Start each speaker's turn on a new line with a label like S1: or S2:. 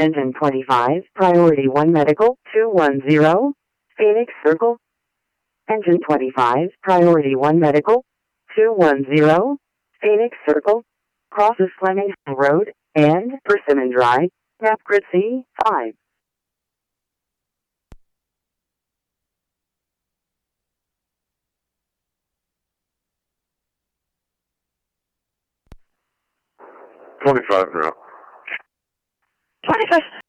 S1: Engine 25, Priority 1 Medical, 210, Phoenix Circle. Engine 25, Priority 1 Medical, 210, Phoenix Circle. Crosses Fleming Road and Persimmon Drive, Napgrid C5.
S2: $25 now.
S1: 25.